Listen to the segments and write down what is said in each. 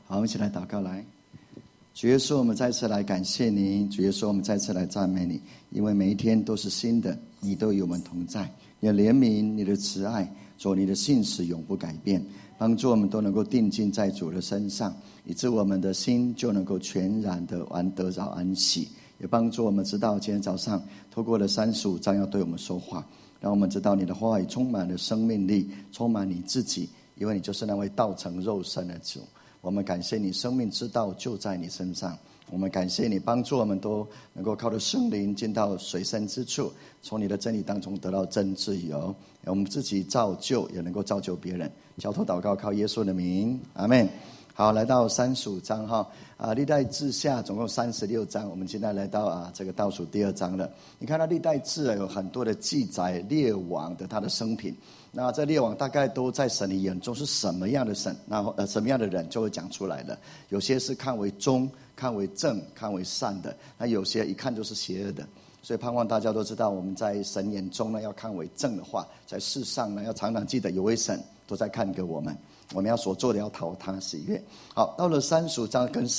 好，我们一起来祷告来。主耶稣，我们再次来感谢你，主耶稣，我们再次来赞美你，因为每一天都是新的，你都与我们同在，你的怜悯，你的慈爱，主，你的信实永不改变，帮助我们都能够定睛在主的身上，以致我们的心就能够全然的得着安息，也帮助我们知道今天早上透过了35章要对我们说话，让我们知道你的话语充满了生命力，充满你自己，因为你就是那位道成肉身的主。我们感谢你，生命之道就在你身上。我们感谢你，帮助我们都能够靠着圣灵进到水深之处，从你的真理当中得到真自由。我们自己造就，也能够造就别人。交托祷告，靠耶稣的名，阿们。好，来到35章哈，历代志下总共36章，我们现在来到这个倒数第2章了。你看到历代志有很多的记载列王的他的生平，那这列王大概都在神的眼中是什么样的神，然后什么样的人就会讲出来了。有些是看为忠、看为正、看为善的，那有些一看就是邪恶的。所以盼望大家都知道，我们在神眼中呢要看为正的话，在世上呢要常常记得有位神都在看给我们。我们要所做的要讨他喜悦。好，到了35章跟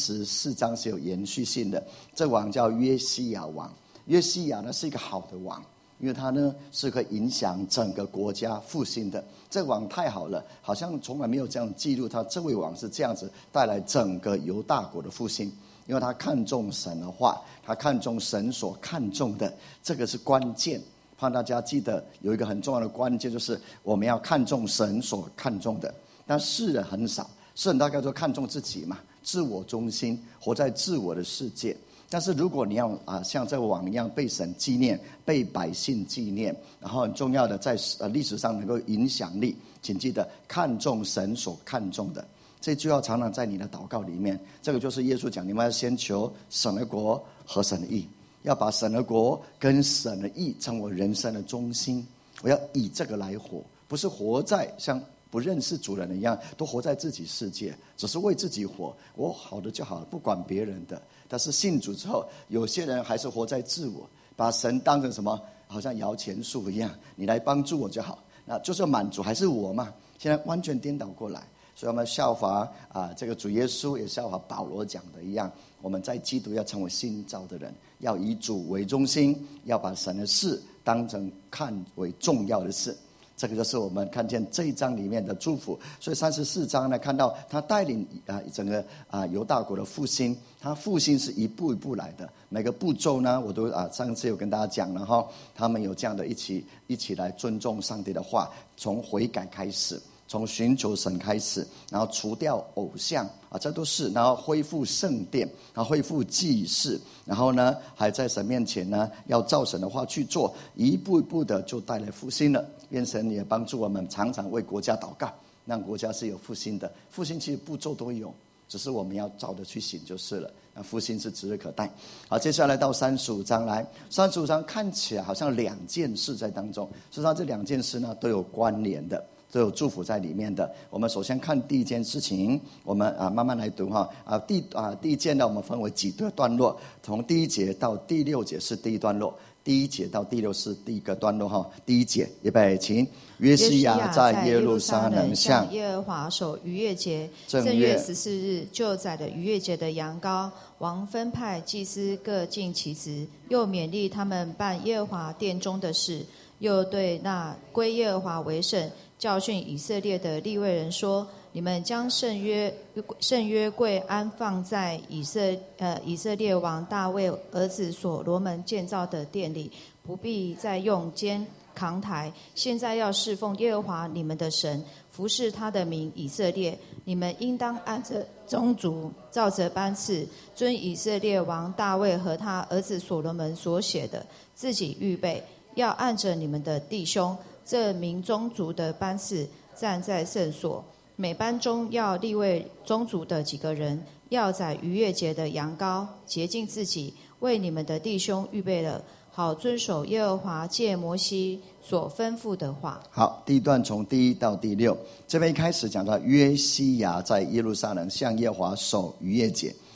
34章是有延续性的。这王叫约西亚王，约西亚呢是一个好的王，因为他呢是可以影响整个国家复兴的。这王太好了，好像从来没有这样记录他这位王是这样子带来整个犹大国的复兴。因为他看重神的话，他看重神所看重的，这个是关键。盼大家记得有一个很重要的关键，就是我们要看重神所看重的。但世人很少，世人大概都看重自己嘛，自我中心，活在自我的世界。但是如果你要像这个王一样被神纪念，被百姓纪念，然后很重要的在历史上能够影响力，请记得看重神所看重的。这句话常常在你的祷告里面，这个就是耶稣讲，你们要先求神的国和神的义，要把神的国跟神的义成为人生的中心。我要以这个来活，不是活在像不认识主人一样，都活在自己世界，只是为自己活，我好的就好了，不管别人的。但是信主之后，有些人还是活在自我，把神当成什么，好像摇钱树一样，你来帮助我就好，那就是满足还是我嘛。现在完全颠倒过来，所以我们效法这个主耶稣，也效法保罗讲的一样，我们在基督要成为新造的人，要以主为中心，要把神的事当成看为重要的事。这个就是我们看见这一章里面的祝福。所以34章呢，看到他带领整个犹大国的复兴，他复兴是一步一步来的，每个步骤呢我都上次有跟大家讲了哈，他们有这样的一起来尊重上帝的话，从悔改开始，从寻求神开始，然后除掉偶像这都是，然后恢复圣殿，然后恢复祭祀，然后呢还在神面前呢要照神的话去做，一步一步的就带来复兴了。愿神也帮助我们常常为国家祷告，让国家是有复兴的。复兴其实步骤都有，只是我们要照着去行就是了。那复兴是指日可待。好，接下来到35章来，35章看起来好像2件事在当中，实际上这2件事呢都有关联的，都有祝福在里面的。我们首先看第一件事情，我们慢慢来读哈。第一件呢，我们分为几个段落，从第1节到第6节是第一段落，第1节到第6是第一个段落哈。第1节，预备，请。约西亚在耶路撒冷向耶和华守逾越节，正月14日就宰了逾越节的羊羔。王分派祭司各尽其职，又勉励他们办耶和华殿中的事，又对那归耶和华为圣、教训以色列的利未人说：你们将圣约柜安放在以色列王大卫儿子所罗门建造的殿里，不必再用肩扛抬。现在要侍奉耶和华你们的神，服侍他的名以色列。你们应当按着宗族照着班次，遵以色列王大卫和他儿子所罗门所写的，自己预备，要按着你们的弟兄这民宗族的班次站在圣所。每班中要立位宗族的几个人，要宰逾越节的羊羔，洁净自己，为你们的弟兄预备了，好遵守耶和华借摩西所吩咐的话。 好，第一段从第1到第6，这边一开始讲到约西亚在耶路撒冷向耶和华守逾越节。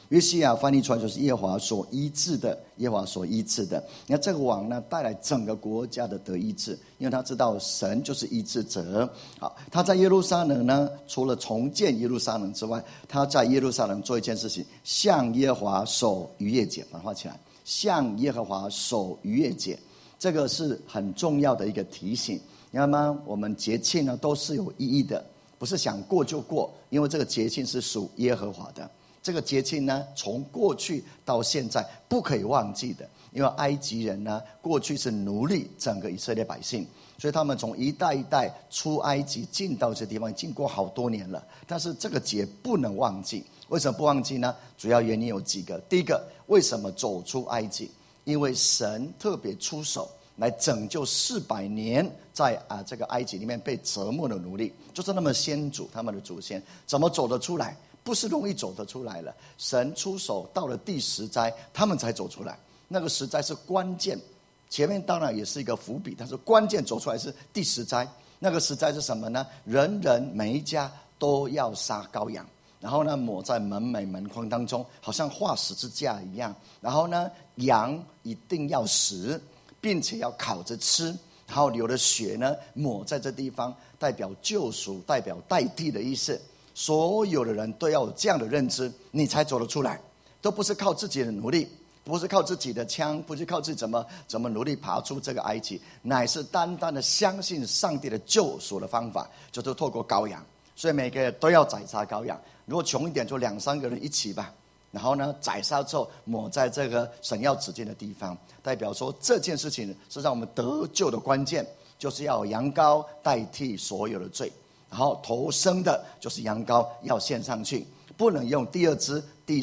约西亚翻译出来就是耶和华所医治的，耶和华所医治的。你看这个王呢，带来整个国家的得医治，因为他知道神就是医治者。好，他在耶路撒冷呢，除了重建耶路撒冷之外，他在耶路撒冷做一件事情，向耶和华守逾越节，把它画起来，向耶和华守逾越节，这个是很重要的一个提醒。你看吗？我们节庆呢都是有意义的，不是想过就过，因为这个节庆是属耶和华的。这个节庆呢，从过去到现在不可以忘记的，因为埃及人呢，过去是奴隶整个以色列百姓，所以他们从一代一代出埃及进到这地方，经过好多年了，但是这个节不能忘记。为什么不忘记呢？主要原因有几个。第一个，为什么走出埃及？因为神特别出手来拯救400年在这个埃及里面被折磨的奴隶，就是他们先祖，他们的祖先怎么走得出来？不是容易走得出来了，神出手到了第10灾，他们才走出来。那个10灾是关键，前面当然也是一个伏笔，但是关键走出来是第10灾。那个10灾是什么呢？人人每一家都要杀羔羊，然后呢抹在门楣门框当中，好像画十字架一样。然后呢，羊一定要死，并且要烤着吃，然后流的血呢抹在这地方，代表救赎，代表代替的意思。所有的人都要有这样的认知，你才走得出来，都不是靠自己的努力，不是靠自己的枪，不是靠自己怎么努力爬出这个埃及，乃是单单的相信上帝的救赎的方法，就是透过羔羊。所以每个人都要宰杀羔羊，如果穷一点就2-3个人一起吧，然后呢宰杀之后抹在这个神要指定的地方，代表说这件事情是让我们得救的关键，就是要有羊羔代替所有的罪。然后头生的就是羊羔要献上去，不能用第2只、第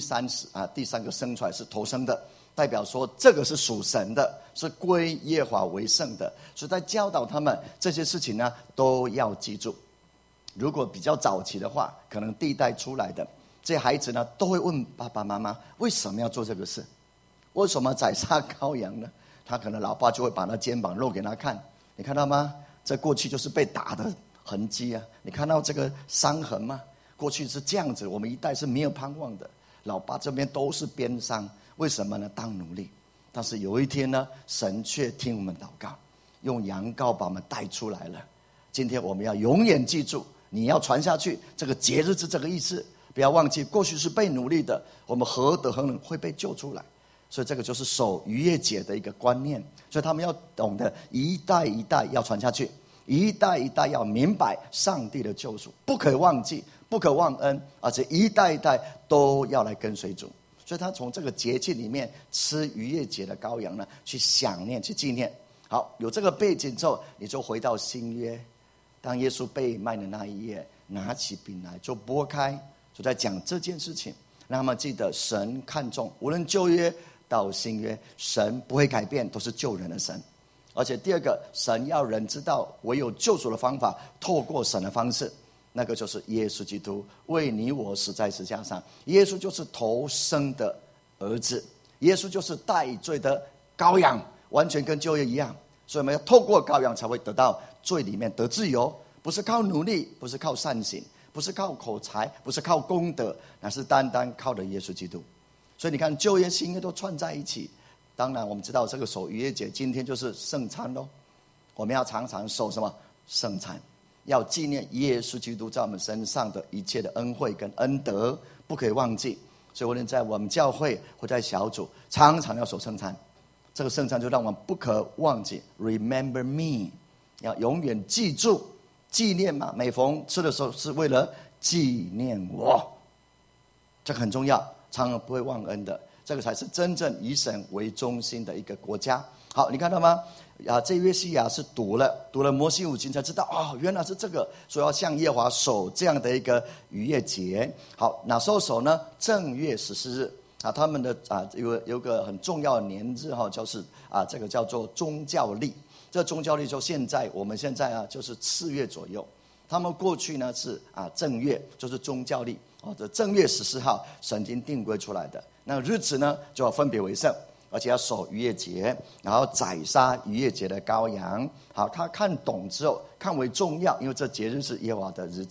3个生出来是头生的，代表说这个是属神的，是归耶和华为圣的。所以在教导他们这些事情呢，都要记住。如果比较早期的话，可能第一代出来的这些孩子呢，都会问爸爸妈妈为什么要做这个事，为什么宰杀羔羊呢？他可能老爸就会把他肩膀露给他看，你看到吗？这过去就是被打的痕迹啊！你看到这个伤痕吗？过去是这样子，我们一代是没有盼望的。老爸这边都是鞭伤，为什么呢？当奴隶。但是有一天呢，神却听我们祷告，用羊羔把我们带出来了。今天我们要永远记住，你要传下去，这个节日是这个意思，不要忘记过去是被奴隶的，我们何德何能会被救出来？所以这个就是守逾越节的一个观念。所以他们要懂得一代一代要传下去，一代一代要明白上帝的救赎，不可忘记，不可忘恩，而且一代一代都要来跟随主。所以他从这个节气里面吃逾越节的羔羊呢，去想念，去纪念。好，有这个背景之后，你就回到新约。当耶稣被卖的那一夜，拿起饼来就拨开，就在讲这件事情，让他们记得神看重，无论旧约到新约，神不会改变，都是救人的神。而且第二个，神要人知道唯有救赎的方法，透过神的方式，那个就是耶稣基督为你我死在十字架上。耶稣就是头生的儿子，耶稣就是代罪的羔羊，完全跟旧约一样。所以我们要透过羔羊才会得到罪里面得自由，不是靠努力，不是靠善行，不是靠口才，不是靠功德，乃是单单靠的耶稣基督。所以你看旧约新约都串在一起。当然我们知道这个守逾越节今天就是圣餐咯，我们要常常守什么圣餐，要纪念耶稣基督在我们身上的一切的恩惠跟恩德，不可以忘记。所以无论在我们教会或在小组，常常要守圣餐。这个圣餐就让我们不可忘记 Remember me， 要永远记住，纪念嘛，每逢吃的时候是为了纪念我，这个很重要，常常不会忘恩的。这个才是真正以神为中心的一个国家。好，你看到吗？这约西亚是读了摩西五经才知道，哦，原来是这个，所以要向耶和华守这样的一个逾越节。好，哪时候守呢？正月14日啊，他们的有个很重要的年日哈，就是这个叫做宗教历。这宗教历就我们现在就是4月左右。他们过去呢是正月，就是宗教历这正月14号神经定规出来的。那日子呢就要分别为圣，而且要守逾越节，然后宰杀逾越节的羔羊。好，他看懂之后，看为重要，因为这节日是耶和华的日子，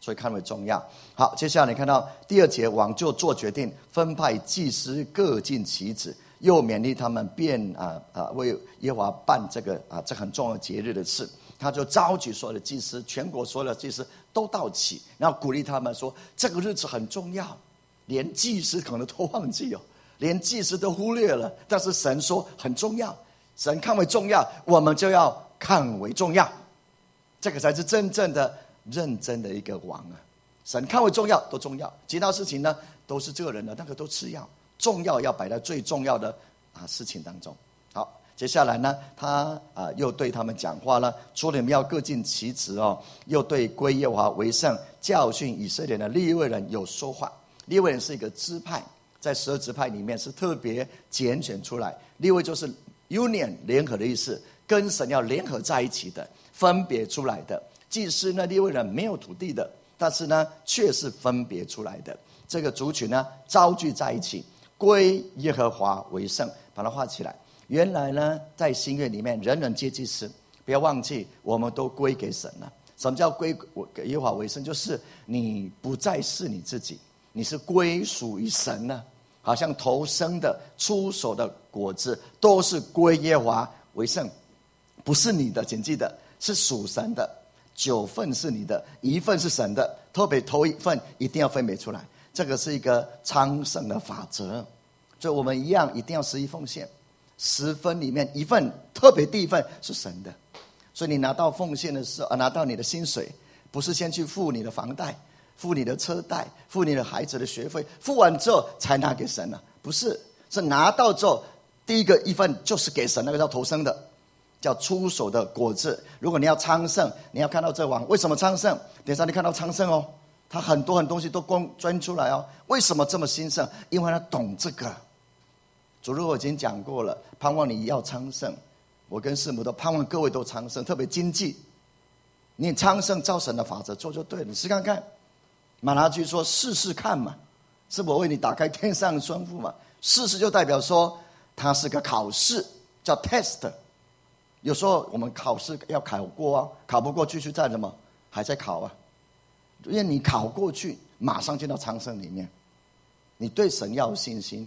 所以看为重要。好，接下来你看到第2节，王就做决定，分派祭司各尽其职，又勉励他们为耶和华办这很重要的节日的事。他就召集所有的祭司，全国所有的祭司都到齐，然后鼓励他们说，这个日子很重要，连祭司可能都忘记连祭司都忽略了，但是神说很重要，神看为重要，我们就要看为重要，这个才是真正的认真的一个王啊！神看为重要都重要，其他事情呢都是这个人的那个都次要，重要要摆在最重要的事情当中。好，接下来呢，他又对他们讲话了，说你们要各尽其职又对归耶和华为圣、教训以色列的利未人有说话。利未人是一个支派，在12支派里面是特别拣选出来，利未就是 union 联合的意思，跟神要联合在一起的，分别出来的。祭司呢，利未人没有土地的，但是呢却是分别出来的。这个族群呢招聚在一起，归耶和华为圣，把它画起来。原来呢在新约里面人人皆祭司，不要忘记我们都归给神了。什么叫归给耶和华为圣？就是你不再是你自己，你是归属于神了。好像头生的出手的果子都是归耶和华为圣，不是你的，请记得是属神的。9份是你的，1份是神的，特别头1份一定要分别出来，这个是一个昌盛的法则。所以我们一样一定要11奉献，10分里面1份，特别第1份是神的。所以你拿到奉献的时候，拿到你的薪水，不是先去付你的房贷、付你的车贷、付你的孩子的学费，付完之后才拿给神了，不是，是拿到之后第一个1份就是给神，那个叫头生的，叫出手的果子。如果你要昌盛，你要看到这王为什么昌盛？等一下你看到昌盛他很多东西都钻出来为什么这么兴盛？因为他懂这个。主日我已经讲过了，盼望你要昌盛，我跟师母都盼望各位都昌盛，特别经济，你昌盛照神的法则做就对了。你试看看，马拉基说试试看嘛，是我为你打开天上窗户嘛。试试就代表说它是个考试，叫 test。有时候我们考试要考过考不过继续在什么还在考因为你考过去马上进到昌盛里面。你对神要有信心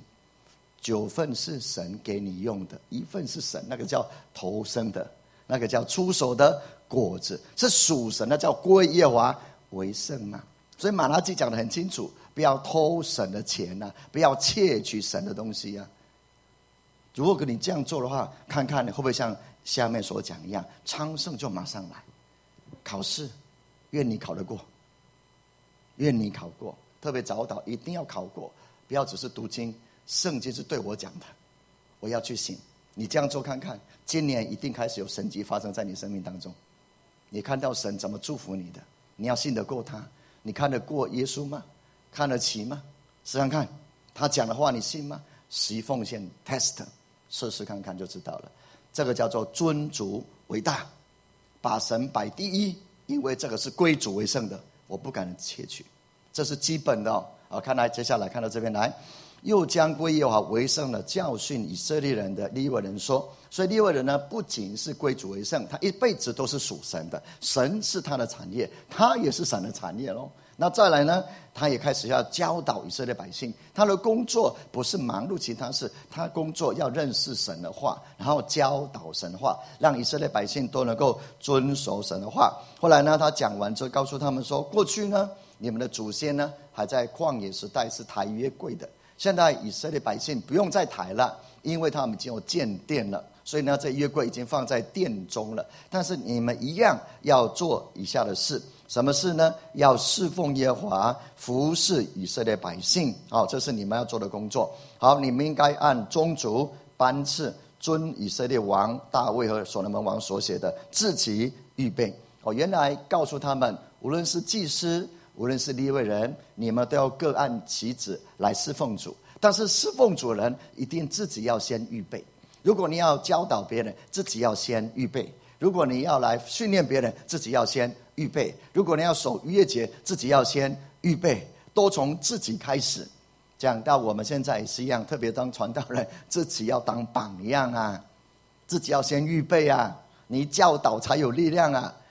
，9份是神给你用的，1份是神，那个叫头生的，那个叫出手的果子，是属神的，叫归耶和华为圣嘛。所以马拉基讲得很清楚，不要偷神的钱不要窃取神的东西如果你这样做的话，看看你会不会像下面所讲一样，昌盛就马上来。考试愿你考得过，愿你考过，特别早祷一定要考过，不要只是读经，圣经是对我讲的，我要去行。你这样做看看，今年一定开始有神迹发生在你生命当中。你看到神怎么祝福你的，你要信得过他。你看得过耶稣吗？看得起吗？试看看他讲的话你信吗？11奉献 test 试试看看就知道了。这个叫做尊主为大，把神摆第一，因为这个是归主为圣的，我不敢窃取，这是基本的看来接下来看到这边来，又将归耶和华为圣的教训以色列人的利未人说。所以利未人呢，不仅是归主为圣，他一辈子都是属神的，神是他的产业，他也是神的产业咯。那再来呢，他也开始要教导以色列百姓，他的工作不是忙碌其他事，他工作要认识神的话，然后教导神的话，让以色列百姓都能够遵守神的话。后来呢，他讲完之后告诉他们说，过去呢你们的祖先呢还在旷野时代是抬约柜的，现在以色列百姓不用再抬了，因为他们已经有建殿了，所以呢这约柜已经放在殿中了。但是你们一样要做以下的事，什么事呢？要侍奉耶和华，服侍以色列百姓这是你们要做的工作。好，你们应该按宗族班次遵以色列王大卫和所罗门王所写的自己预备。原来告诉他们，无论是祭司，无论是利未人，你们都要各按其职来侍奉主。但是侍奉主人一定自己要先预备。如果你要教导别人，自己要先预备；如果你要来训练别人，自己要先预备；如果你要守逾越节，自己要先预备。都从自己开始。讲到我们现在也是一样，特别当传道人，自己要当榜样自己要先预备你教导才有力量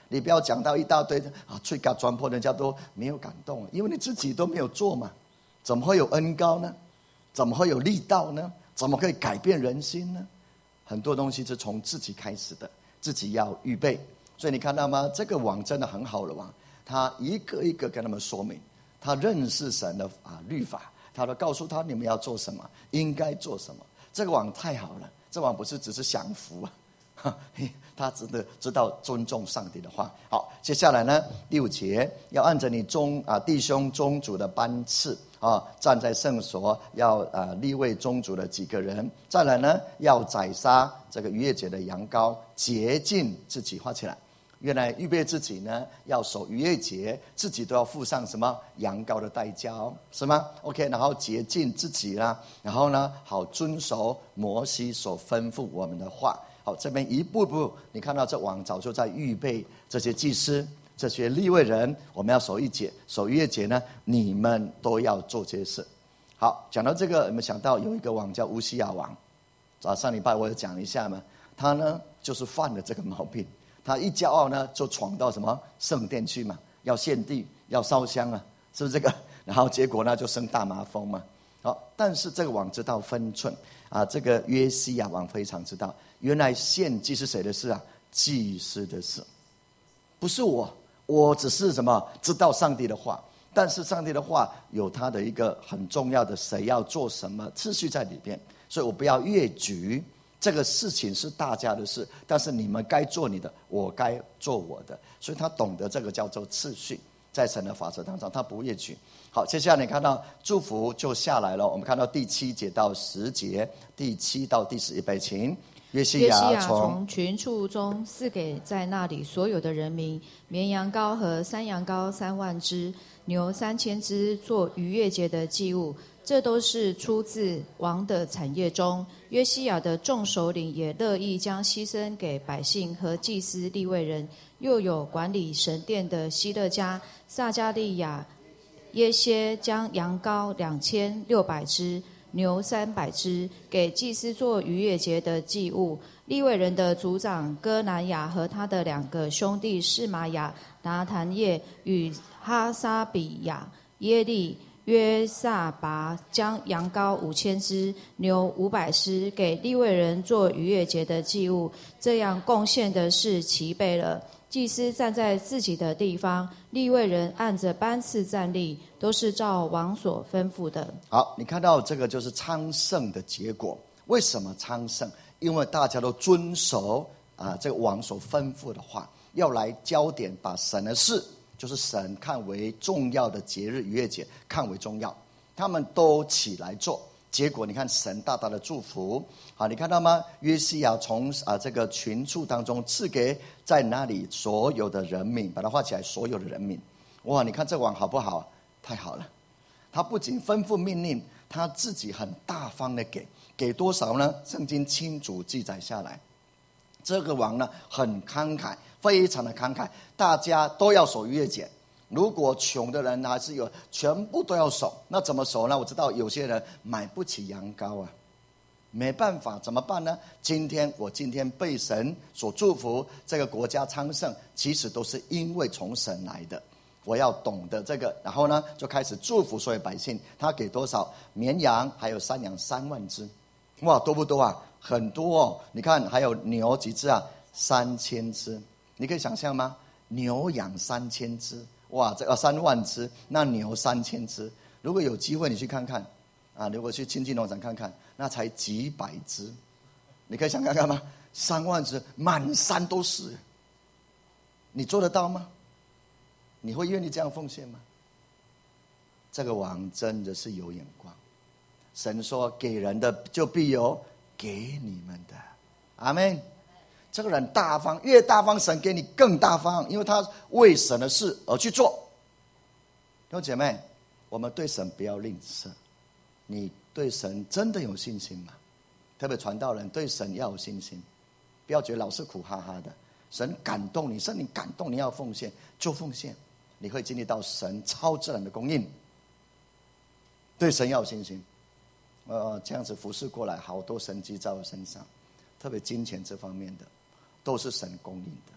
你不要讲到一大堆吹嘎钻破，人家都没有感动，因为你自己都没有做嘛，怎么会有恩膏呢？怎么会有力道呢？怎么可以改变人心呢？很多东西是从自己开始的，自己要预备。所以你看到吗？这个王真的很好的王，他一个一个跟他们说明，他认识神的律法，他都告诉他你们要做什么，应该做什么。这个王太好了，这王不是只是享福他真的知道尊重上帝的话。好，接下来呢，6节要按着你弟兄宗族的班次站在圣所，要立位宗族的几个人。再来呢，要宰杀这个逾越节的羊羔，洁净自己。画起来。原来预备自己呢，要守逾越节，自己都要付上什么羊羔的代价是吗 ？OK， 然后洁净自己啦，然后呢，好遵守摩西所吩咐我们的话。好，这边一步步，你看到这王早就在预备这些祭司、这些利未人，我们要守逾越节呢，你们都要做这些事。好，讲到这个，有没有想到有一个王叫乌西亚王？上礼拜我有讲一下嘛，他呢就是犯了这个毛病。他一骄傲呢，就闯到什么圣殿去嘛，要献祭，要烧香啊，是不是这个？然后结果呢，就生大麻风嘛。好，但是这个王知道分寸这个约西亚王非常知道，原来献祭是谁的事啊？祭司的事，不是我只是什么知道上帝的话，但是上帝的话有他的一个很重要的谁要做什么次序在里边，所以我不要越矩。这个事情是大家的事，但是你们该做你的，我该做我的，所以他懂得这个叫做次序，在神的法则当中，他不越矩。好，接下来你看到祝福就下来了，我们看到第7节到10节，第7到第11，请。约西亚从群畜中赐给在那里所有的人民绵羊羔和山羊羔3万只，牛3000只，做逾越节的祭物。这都是出自王的产业中。约西亚的众首领也乐意将牺牲给百姓和祭司利未人，又有管理神殿的希勒家、撒加利亚、耶歇将羊羔2600只，牛300只，给祭司做逾越节的祭物。利未人的族长哥南雅和他的2个兄弟示玛雅、拿弹业与哈沙比亚、耶利、约撒拔将羊羔5000只，牛500只，给利未人做逾越节的祭物。这样贡献的事齐备了。祭司站在自己的地方，利未人按着班次站立，都是照王所吩咐的。 好，你看到这个就是昌盛的结果。为什么昌盛？因为大家都遵守这个王所吩咐的话，要来焦点把神的事，就是神看为重要的节日逾越节看为重要，他们都起来做，结果你看神大大的祝福。好，你看到吗？约西亚从这个群畜当中赐给在那里所有的人民，把它画起来，所有的人民。哇，你看这王好不好？太好了！他不仅吩咐命令，他自己很大方的给多少呢？圣经清楚记载下来。这个王呢很慷慨，非常的慷慨，大家都要守逾越节。如果穷的人还是有全部都要守，那怎么守呢？我知道有些人买不起羊羔没办法，怎么办呢？今天被神所祝福，这个国家昌盛，其实都是因为从神来的。我要懂得这个，然后呢就开始祝福所有百姓。他给多少？绵羊还有山羊3万只，哇，多不多啊？很多你看还有牛几只啊？3000只。你可以想象吗？牛养3000只，哇，这3万只，那牛3000只。如果有机会你去看看如果去亲近农场看看，那才几百只。你可以想看看吗？3万只，满山都是。你做得到吗？你会愿意这样奉献吗？这个王真的是有眼光。神说给人的就必有给你们的，阿们。这个人大方，越大方神给你更大方，因为他为神的事而去做。弟兄姐妹，我们对神不要吝啬。你对神真的有信心吗？特别传道人对神要有信心，不要觉得老是苦哈哈的。神感动你，圣灵感动你要奉献就奉献，你会经历到神超自然的供应。对神要有信心。这样子服侍过来，好多神迹在我身上，特别金钱这方面的，都是神供应的。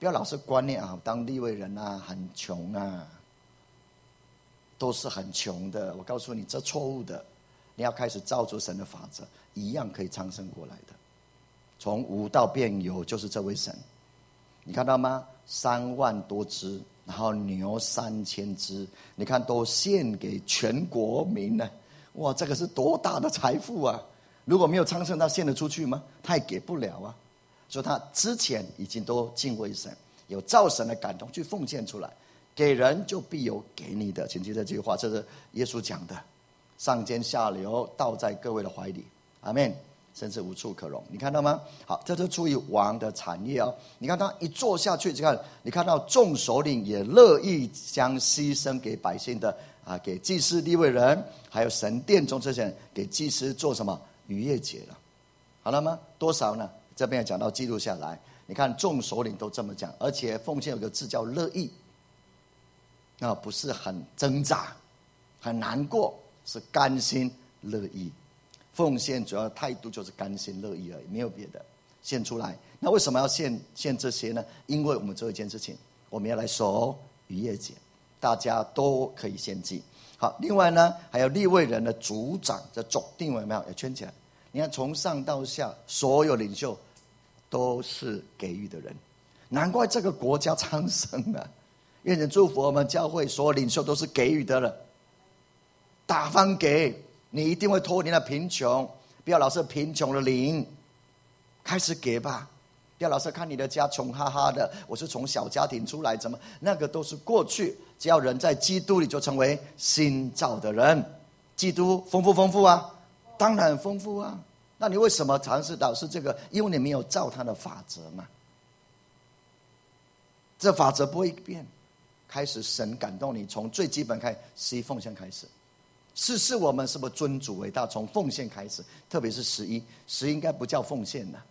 不要老是观念啊，当利未人啊很穷啊，都是很穷的。我告诉你，这错误的。你要开始照着神的法则，一样可以昌盛过来的。从无到变有，就是这位神。你看到吗？3万多只，然后牛3000只，你看都献给全国民了。哇，这个是多大的财富啊！如果没有昌盛，他献得出去吗？他也给不了啊。所以他之前已经都敬畏神，有照神的感动去奉献出来，给人就必有给你的。请记得这句话，这是耶稣讲的。上尖下流，倒在各位的怀里，阿们，甚至无处可容。你看到吗？好，这就出于王的产业哦。你看他一做下去，你看到众首领也乐意将牺牲给百姓的啊，给祭司利未人，还有神殿中这些人，给祭司做什么逾越节了？好了吗？多少呢？这边也讲到记录下来。你看众首领都这么讲，而且奉献有个字叫乐意，那不是很挣扎、很难过。是甘心乐意，奉献主要的态度就是甘心乐意而已，没有别的，献出来。那为什么要献这些呢？因为我们做一件事情，我们要来守逾越节，大家都可以献祭。好，另外呢，还有利未人的族长，这总定有没有？也圈起来。你看，从上到下，所有领袖都是给予的人，难怪这个国家昌盛了。愿神祝福我们教会所有领袖都是给予的了。大方给，你一定会脱离了贫穷。不要老是贫穷的灵，开始给吧。不要老是看你的家穷哈哈的，我是从小家庭出来，怎么那个都是过去。只要人在基督里，就成为新造的人。基督丰不丰富啊？当然丰富啊。那你为什么尝试到是这个？因为你没有照他的法则嘛。这法则不会变。开始神感动你，从最基本开始奉献开始。是我们是不是尊主为大？从奉献开始，特别是11应该不叫奉献的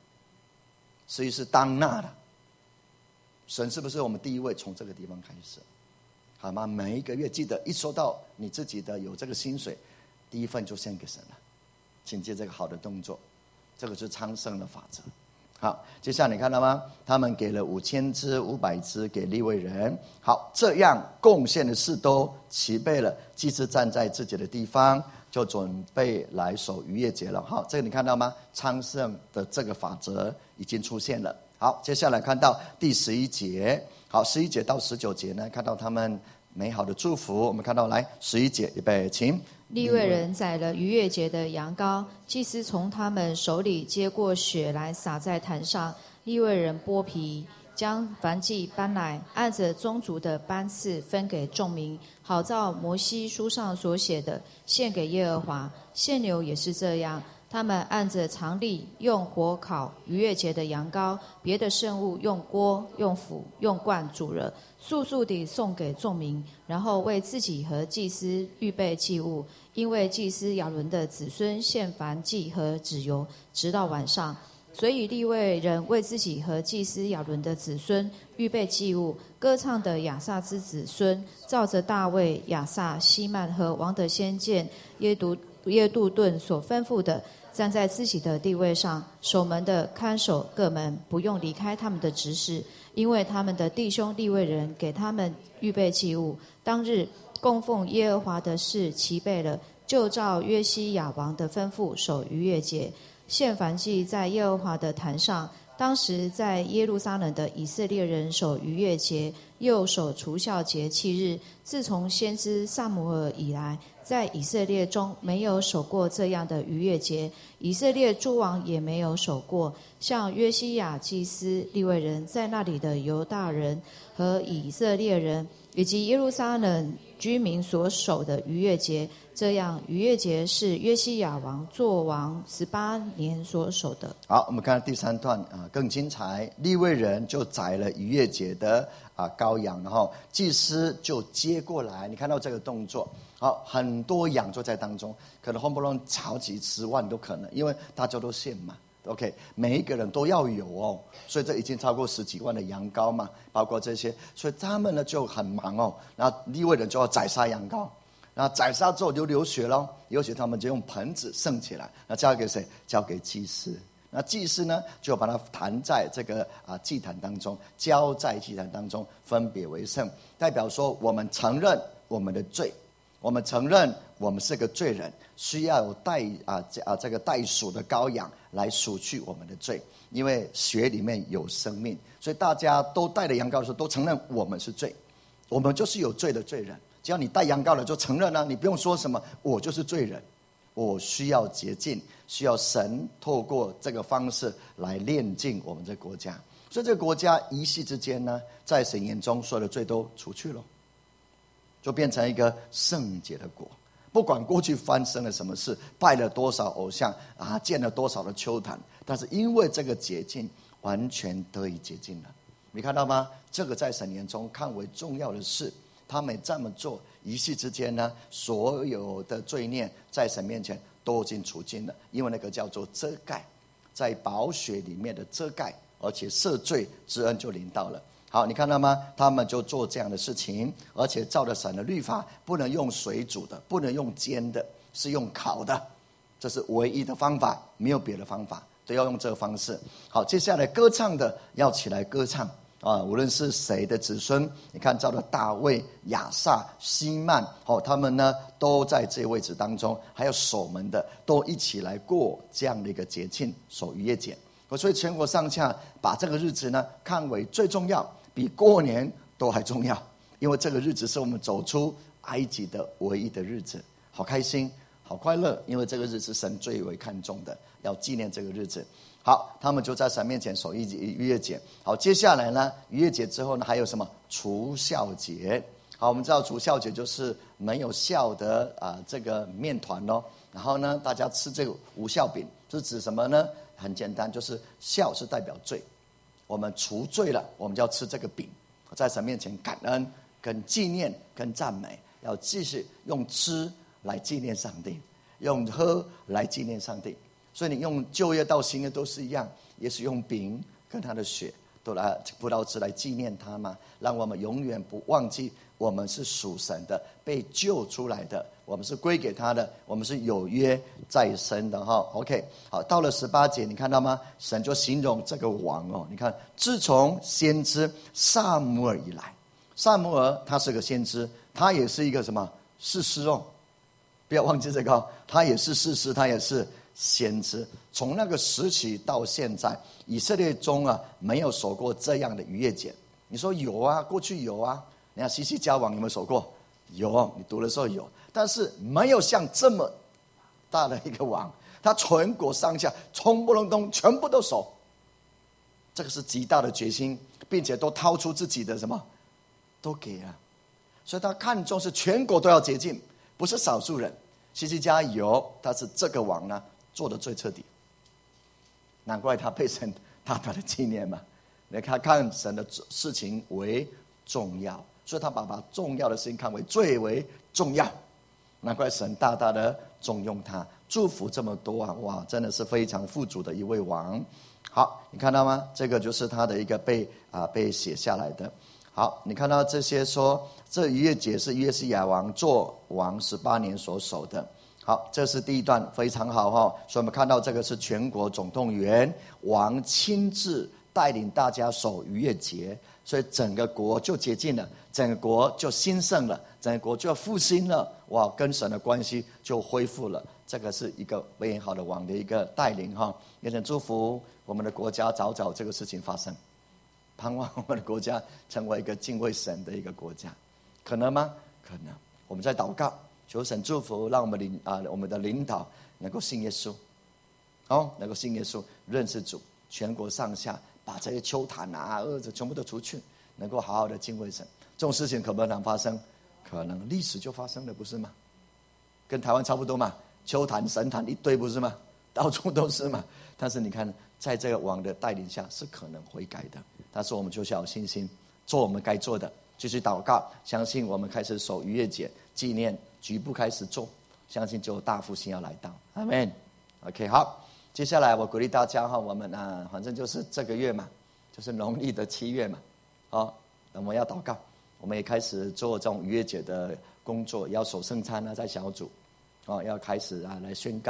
，11是当纳的。神是不是我们第一位？从这个地方开始，好吗？每一个月记得一收到你自己的有这个薪水，第一份就献给神了，请接这个好的动作，这个是昌盛的法则。好，接下来你看到吗？他们给了5000只、500只给利未人。好，这样贡献的事都齐备了，祭司站在自己的地方，就准备来守逾越节了。好，这个你看到吗？昌盛的这个法则已经出现了。好，接下来看到第11节。好，11节到19节呢，看到他们美好的祝福。我们看到来11节，预备，请。 利未人宰了逾越节的羊羔，祭司从他们手里接过血来洒在坛上。利未人剥皮，将燔祭搬来，按着宗族的班次分给众民，好照摩西书上所写的，献给耶和华。献牛也是这样，他们按着常例用火烤逾越节的羊羔，别的圣物用锅、用釜、用罐煮了，速速地送给众民，然后为自己和祭司预备祭物。因为祭司亚伦的子孙献燔祭和脂油，直到晚上，所以利未人为自己和祭司亚伦的子孙预备祭物。歌唱的亚萨之子孙，照着大卫、亚萨、希曼和王的先见耶杜顿所吩咐的，站在自己的地位上。守门的看守各门，不用离开他们的职事，因为他们的弟兄利未人给他们预备祭物。当日供奉耶和华的事齐备了，就照约西亚王的吩咐守逾越节，献燔祭在耶和华的坛上。当时在耶路撒冷的以色列人守逾越节，又守除酵节7日。自从先知撒母耳以来，在以色列中没有守过这样的逾越节，以色列诸王也没有守过。像约西亚祭司、利未人在那里的犹大人和以色列人，以及耶路撒冷居民所守的逾越节，这样逾越节是约西亚王作王18年所守的。 好，我们看第3段更精彩。利未人就宰了逾越节的羔羊，然后祭司就接过来。你看到这个动作，好，很多羊就在当中，可能轰不隆好几10万都可能，因为大家都献嘛。OK， 每一个人都要有哦，所以这已经超过10几万的羊羔嘛，包括这些，所以他们呢就很忙哦。然后利未人就要宰杀羊羔，然后宰杀之后就流血咯，流血他们就用盆子盛起来，那交给谁？交给祭司。 那祭司呢，就把它弹在这个祭坛当中，交在祭坛当中，分别为圣，代表说我们承认我们的罪，我们承认我们是个罪人，需要有这个代赎的羔羊来赎去我们的罪，因为血里面有生命，所以大家都带着羊羔的时候，都承认我们是罪，我们就是有罪的罪人。只要你带羊羔了，就承认了，你不用说什么，我就是罪人，我需要洁净，需要神透过这个方式来炼净我们这个国家。所以这个国家一夕之间呢，在神眼中所有的罪都除去了，就变成一个圣洁的国。不管过去发生了什么事，拜了多少偶像建了多少的丘坛，但是因为这个洁净，完全得以洁净了。你看到吗？这个在神眼中看为重要的事，他们这么做，一夕之间呢，所有的罪孽在神面前都已经除尽了，因为那个叫做遮盖，在宝血里面的遮盖，而且赦罪之恩就临到了。好，你看到吗？他们就做这样的事情，而且照着神的律法，不能用水煮的，不能用煎的，是用烤的，这是唯一的方法，没有别的方法，都要用这个方式。好，接下来歌唱的要起来歌唱无论是谁的子孙，你看照着大卫、亚萨、希曼他们呢都在这个位置当中，还有守门的都一起来过这样的一个节庆，守逾越节。所以全国上下把这个日子呢看为最重要，比过年都还重要，因为这个日子是我们走出埃及的唯一的日子，好开心好快乐，因为这个日子是神最为看重的，要纪念这个日子。好，他们就在神面前守逾越节。好，接下来呢，逾越节之后呢，还有什么除酵节？好，我们知道除酵节就是没有酵的这个面团咯。然后呢，大家吃这个无酵饼，是指什么呢？很简单，就是酵是代表罪，我们除罪了，我们就要吃这个饼，在神面前感恩、跟纪念、跟赞美，要继续用吃来纪念上帝，用喝来纪念上帝。所以你用旧约到新约都是一样，也是用饼跟他的血都来葡萄汁来纪念他嘛，让我们永远不忘记我们是属神的，被救出来的，我们是归给他的，我们是有约在身的哈。OK， 好，到了18节，你看到吗？神就形容这个王你看，自从先知撒母耳以来，撒母耳他是个先知，他也是一个什么士师不要忘记这个，他也是士师，他也是先知。从那个时期到现在，以色列中没有守过这样的逾越节。你说有啊，过去有啊，你看西西家王有没有守过？有，你读的时候有，但是没有像这么大的一个王，他全国上下从不隆咚全部都守，这个是极大的决心，并且都掏出自己的什么都给了。所以他看重是全国都要洁净，不是少数人。西西家有，但是这个王呢做得最彻底，难怪他被神大大的纪念嘛。你看神的事情为重要，所以他把重要的事情看为最为重要，难怪神大大的重用他，祝福这么多哇，真的是非常富足的一位王。好，你看到吗？这个就是他的一个被写下来的。好，你看到这些说这逾越节是约西亚王做王18年所守的。好，这是第一段，非常好所以我们看到这个是全国总动员，王亲自带领大家守逾越节，所以整个国就洁净了，整个国就兴盛了，整个国就复兴了，哇，跟神的关系就恢复了。这个是一个非常好的王的一个带领也很祝福我们的国家早早这个事情发生，盼望我们的国家成为一个敬畏神的一个国家。可能吗？可能。我们在祷告，求神祝福，让我们的领导能够信耶稣，能够信耶稣，认识主，全国上下把这些丘坛全部都除去，能够好好的敬畏神。这种事情可不可能发生？可能，历史就发生了，不是吗？跟台湾差不多嘛，丘坛神坛一堆，不是吗？到处都是嘛。但是你看，在这个王的带领下是可能悔改的，但是我们就是要有信心，做我们该做的，继续祷告，相信我们开始守逾越节纪念，局部开始做，相信就有大复兴要来到。阿们。 OK， 好，接下来我鼓励大家我们反正就是这个月嘛，就是农历的7月嘛，我们要祷告，我们也开始做这种逾越节的工作，要守圣餐在小组要开始来宣告，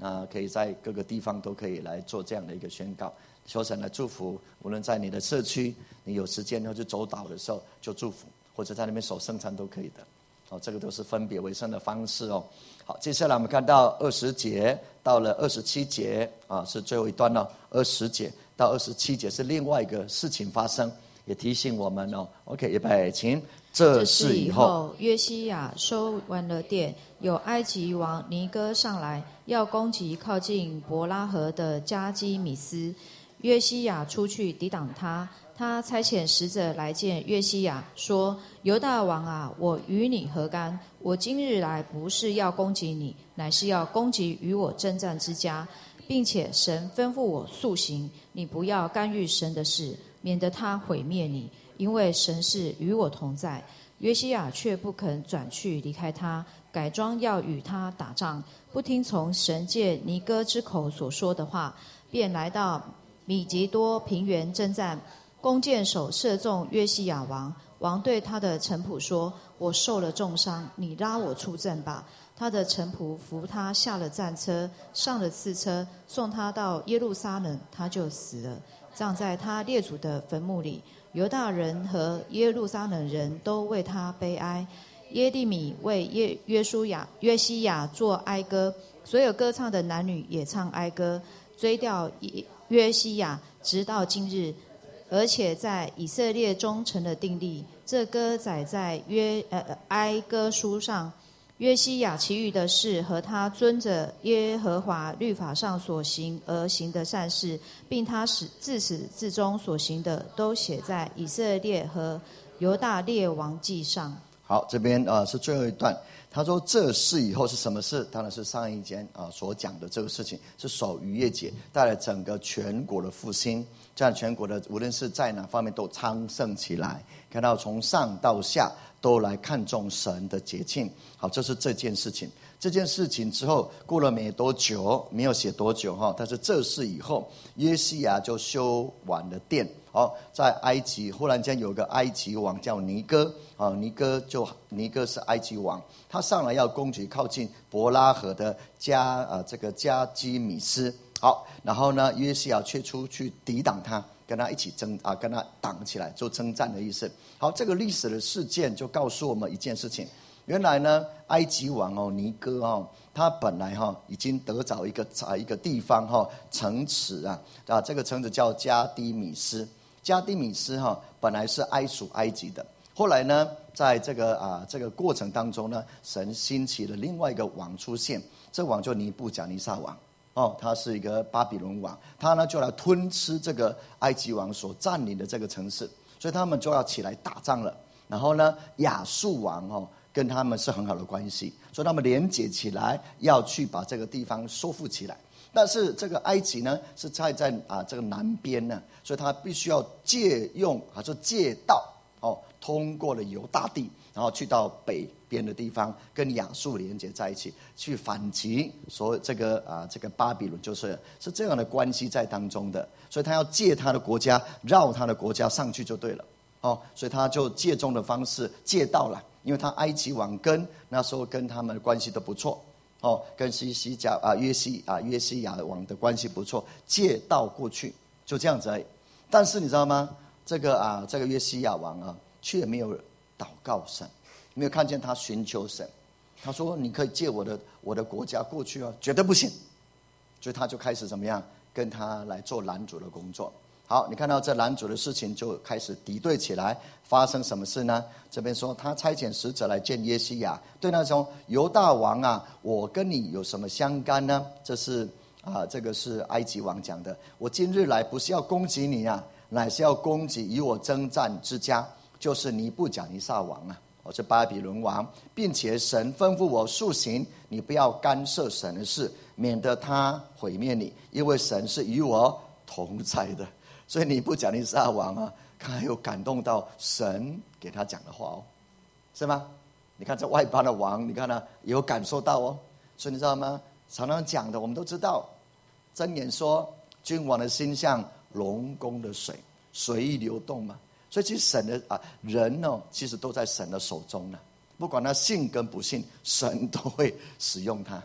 那可以在各个地方都可以来做这样的一个宣告，求神来祝福，无论在你的社区，你有时间要去走祷的时候就祝福，或者在那边守圣餐都可以的。这个都是分别为圣的方式哦。好，接下来我们看到20节到了27节是最后一段了。20节到27节是另外一个事情发生，也提醒我们哦。OK， 预备，请。这事以后， 约西亚收完了殿，有埃及王尼哥上来，要攻击靠近伯拉河的加基米斯。约西亚出去抵挡他，他差遣使者来见约西亚，说：犹大王啊，我与你何干？我今日来不是要攻击你，乃是要攻击与我征战之家，并且神吩咐我速行，你不要干预神的事，免得他毁灭你，因为神是与我同在。约西亚却不肯转去离开他，改装要与他打仗，不听从神借尼哥之口所说的话，便来到米吉多平原征战，弓箭手射中约西亚王。王对他的臣仆说：我受了重伤，你拉我出阵吧。他的臣仆扶他下了战车，上了次车，送他到耶路撒冷，他就死了，葬在他列祖的坟墓里。犹大人和耶路撒冷人都为他悲哀。耶利米为约西亚作哀歌，所有歌唱的男女也唱哀歌，追悼约西亚，直到今日，而且在以色列中成了定例。这歌载在哀歌书上。约西亚其余的事和他遵着耶和华律法上所行而行的善事，并他自始至终所行的，都写在以色列和犹大列王记上。 好，这边是最后一段。他说这事以后是什么事？当然是上一节所讲的这个事情，是守逾越节带来整个全国的复兴，这样全国的无论是在哪方面都昌盛起来，看到从上到下都来看重神的节庆。好，这是这件事情。这件事情之后过了没多久，没有写多久但是这事以后，约西亚就修完了殿。在埃及忽然间有个埃及王叫尼哥，尼哥是埃及王，他上来要攻击靠近伯拉河的加基米斯。好，然后呢，约西亚却出去抵挡他，跟他一起跟他挡起来，做征战的意思。好，这个历史的事件就告诉我们一件事情。原来呢，埃及王尼哥他本来已经得着一个地方城池这个城池叫加低米斯。加低米斯本来是属埃及的，后来呢，在这个过程当中呢，神兴起了另外一个王出现，这王就尼布甲尼撒王他是一个巴比伦王，他呢就来吞吃这个埃及王所占领的这个城市，所以他们就要起来打仗了。然后呢，亚述王跟他们是很好的关系，所以他们联结起来要去把这个地方收复起来。但是这个埃及呢是在这个南边呢，所以他必须要借道通过了犹大地，然后去到北边的地方跟亚述连接在一起，去反击这个巴比伦，是这样的关系在当中的。所以他要借他的国家绕他的国家上去就对了所以他就借重的方式借道了，因为他埃及王那时候跟他们的关系都不错跟约西亚王的关系不错，借道过去就这样子而已。但是你知道吗？这个约西亚王却没有祷告神，没有看见他寻求神。他说：“你可以借我的国家过去绝对不行。”所以他就开始怎么样跟他来做拦阻的工作。好，你看到这拦阻的事情就开始敌对起来。发生什么事呢？这边说他差遣使者来见约西亚，对那种犹大王我跟你有什么相干呢？这个是埃及王讲的。我今日来不是要攻击你乃是要攻击与我征战之家，就是尼布甲尼撒王我是巴比伦王，并且神吩咐我速行，你不要干涉神的事，免得他毁灭你，因为神是与我同在的。所以尼布甲尼撒王他有感动到神给他讲的话是吗？你看这外邦的王，你看有感受到所以你知道吗？常常讲的我们都知道，箴言说君王的心像龙宫的水，随意流动嘛。所以其实神的人其实都在神的手中不管他信跟不信，神都会使用他，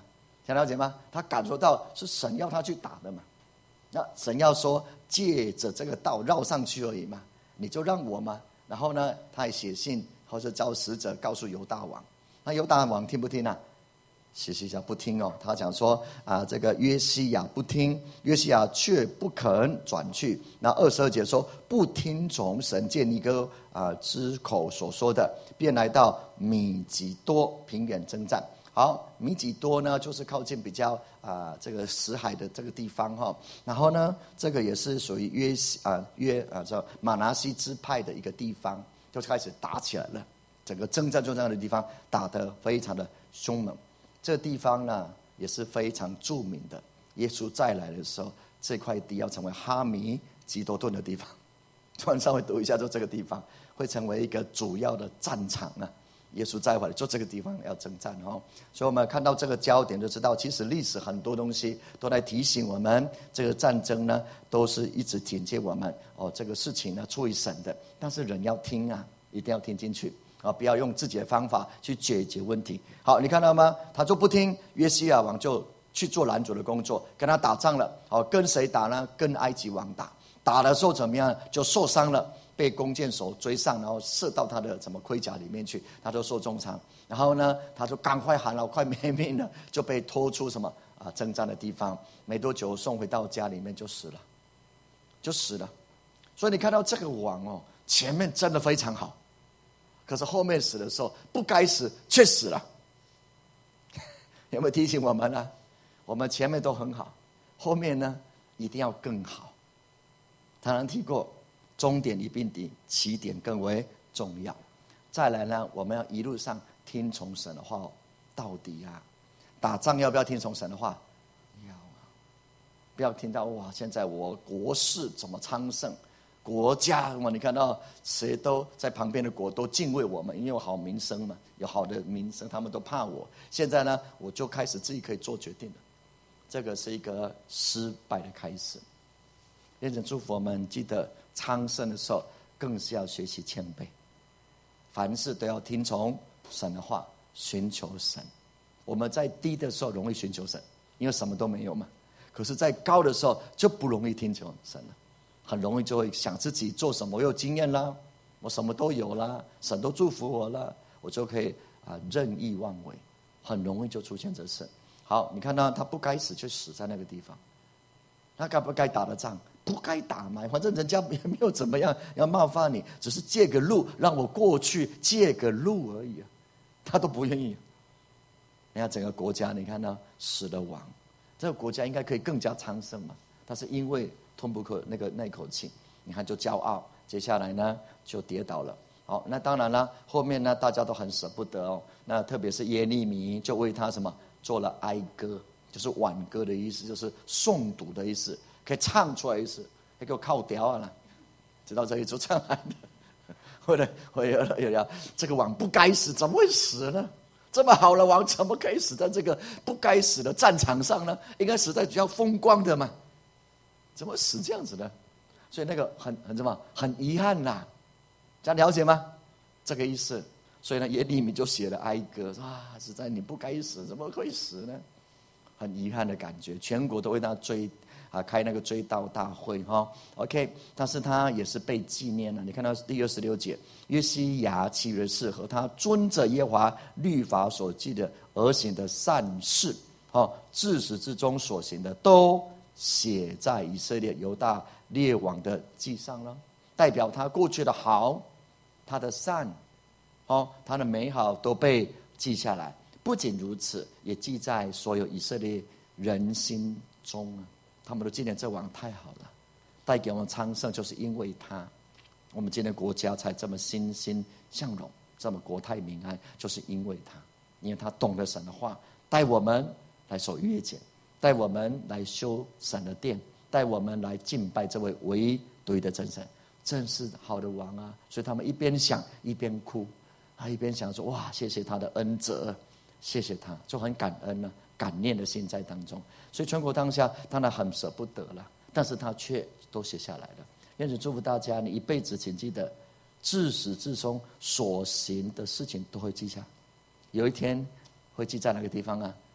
想了解吗？他感受到是神要他去打的嘛。那神要说借着这个道绕上去而已嘛，你就让我嘛。然后呢，他也写信或者叫使者告诉犹大王。那犹大王听不听啊？西西家不听哦，他讲说这个约西亚不听，约西亚却不肯转去。那22节说不听从神借尼哥之口所说的，便来到米吉多平原征战。好，米吉多呢，就是靠近比较这个死海的这个地方哈。然后呢，这个也是属于叫马拿西支派的一个地方，就开始打起来了。整个征战就在那个地方打得非常的凶猛。这个地方呢，也是非常著名的。耶稣再来的时候，这块地要成为哈米吉多顿的地方。突然稍微读一下，就这个地方会成为一个主要的战场啊。耶稣再回来，就这个地方要征战哦。所以我们看到这个焦点，就知道其实历史很多东西都来提醒我们，这个战争呢，都是一直警戒我们这个事情呢出于神的，但是人要听啊，一定要听进去。不要用自己的方法去解决问题。好，你看到吗？他就不听，约西亚王就去做拦阻的工作，跟他打仗了。跟谁打呢？跟埃及王打。打的时候怎么样？就受伤了，被弓箭手追上，然后射到他的盔甲里面去，他就受重伤。然后呢，他就赶快喊了，快没命了，就被拖出征战的地方。没多久送回到家里面就死了。所以你看到这个王前面真的非常好。可是后面死的时候不该死却死了。有没有提醒我们呢？我们前面都很好，后面呢一定要更好。常常提过，终点一定比起点更为重要。再来呢，我们要一路上听从神的话。到底打仗要不要听从神的话？要啊！不要听到现在我国势怎么昌盛，国家你看到谁都在旁边的国都敬畏我们，因为有好名声嘛，有好的名声，他们都怕我。现在呢，我就开始自己可以做决定了，这个是一个失败的开始。愿神祝福我们，记得昌盛的时候，更是要学习谦卑，凡事都要听从神的话，寻求神。我们在低的时候容易寻求神，因为什么都没有嘛。可是在高的时候就不容易听从神了。很容易就会想自己做什么，我有经验啦，我什么都有啦，神都祝福我了，我就可以任意妄为，很容易就出现这事。好，你看到他不该死却死在那个地方，他该不该打的仗？不该打嘛，反正人家也没有怎么样要冒犯你，只是借个路让我过去，借个路而已他都不愿意。你看整个国家，你看到死了王，这个国家应该可以更加昌盛嘛，但是因为吞不过那口气，你看就骄傲，接下来呢就跌倒了。好，那当然了，后面呢大家都很舍不得那特别是耶利米就为他做了哀歌，就是挽歌的意思，就是诵读的意思，可以唱出来的意思，还给我靠调了，知道这一组唱来的。后来这个王不该死，怎么会死呢？这么好的王怎么可以死在这个不该死的战场上呢？应该死在比较风光的嘛。怎么死这样子的？所以那个很遗憾啦，这样了解吗？这个意思。所以呢，耶利米就写了哀歌，说实在你不该死，怎么会死呢？很遗憾的感觉，全国都为他开那个追悼大会OK， 但是他也是被纪念了。你看到第26节，约西亚7月4和他遵着耶和华律法所记的而行的善事自始至终所行的都写在以色列犹大列王的记上了，代表他过去的好，他的善他的美好都被记下来。不仅如此，也记在所有以色列人心中他们都纪念这王太好了，带给我们昌盛，就是因为他，我们今天国家才这么欣欣向荣，这么国泰民安，就是因为他，因为他懂得神的话，带我们来守逾越节，带我们来修神的殿，带我们来敬拜这位唯独的真神，真是好的王所以他们一边想一边哭，一边想说哇，谢谢他的恩泽，谢谢他，就很感恩感念的心在当中。所以全国当下当然很舍不得了，但是他却都写下来了。愿主祝福大家，你一辈子请记得，自始至终所行的事情都会记下，有一天会记在哪个地方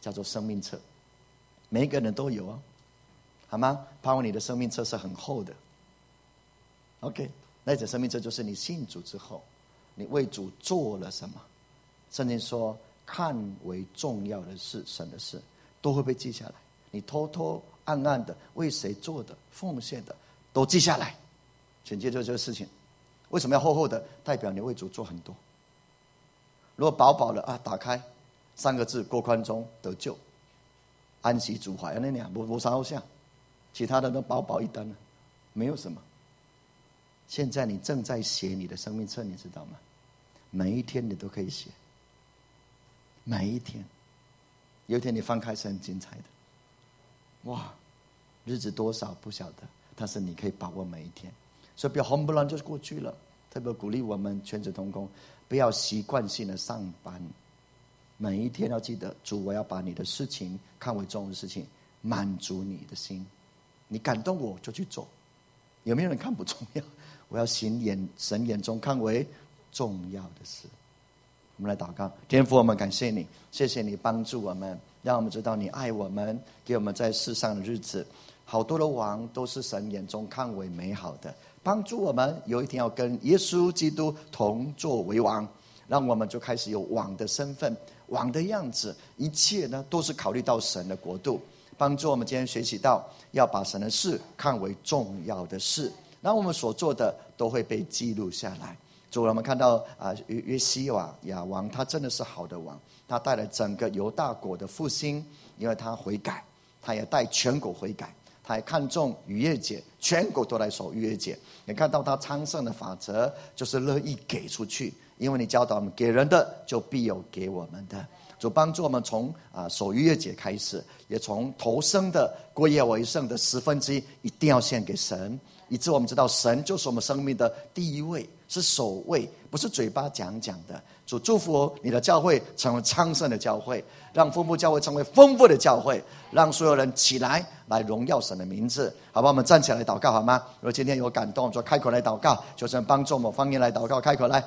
叫做生命册，每一个人都有哦，好吗？盼望你的生命册是很厚的。OK， 那这生命册就是你信主之后，你为主做了什么？圣经说，看为重要的事，神的事都会被记下来。你偷偷暗暗的为谁做的、奉献的，都记下来。请记住这个事情。为什么要厚厚的？代表你为主做很多。如果薄薄的啊，打开3个字：过宽中得救，安息主怀，那样没啥好像，其他的都薄薄一单了，没有什么。现在你正在写你的生命册，你知道吗？每一天你都可以写，每一天，有一天你翻开是很精彩的。哇，日子多少不晓得，但是你可以把握每一天。所以不要红不乱就过去了。特别鼓励我们全职同工，不要习惯性的上班，每一天要记得，主，我要把你的事情看为重要的事情，满足你的心。你感动我就去做，有没有人看不重要？我要神眼中看为重要的事。我们来祷告。天父，我们感谢你，谢谢你帮助我们，让我们知道你爱我们，给我们在世上的日子。好多的王都是神眼中看为美好的，帮助我们有一天要跟耶稣基督同作为王，让我们就开始有王的身份、王的样子，一切呢都是考虑到神的国度。帮助我们今天学习到要把神的事看为重要的事，让我们所做的都会被记录下来。主，我们看到约西亚王，他真的是好的王，他带了整个犹大国的复兴，因为他悔改，他也带全国悔改，他也看重逾越节，全国都来守逾越节。也看到他昌盛的法则，就是乐意给出去，因为你教导我们，给人的就必有给我们的。主帮助我们从守逾越节开始，也从头生的过夜为圣的1/10一定要献给神，以致我们知道神就是我们生命的第一位，是首位，不是嘴巴讲的。主祝福你的教会成为昌盛的教会，让丰富教会成为丰富的教会，让所有人起来荣耀神的名字。好吧，我们站起来祷告好吗？如果今天有感动，就开口来祷告，求神帮助我们方言来祷告，开口来。